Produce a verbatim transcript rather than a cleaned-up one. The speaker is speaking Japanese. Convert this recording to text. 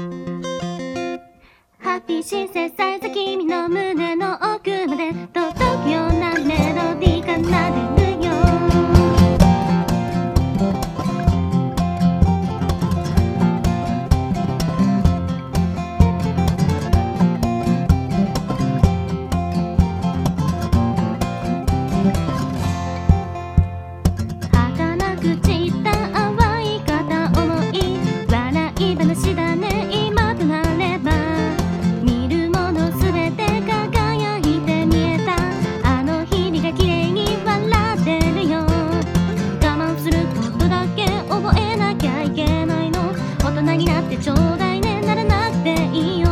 ハッピーシンセサイザー君の胸の奥まで届くようなメロディー奏でるよ。儚く散った淡い片思い、笑い話だね今となれば。見るものすべて輝いて見えたあの日々が綺麗に笑ってるよ。我慢することだけ覚えなきゃいけないの。大人になってちょうだいね、ならなくていいよ。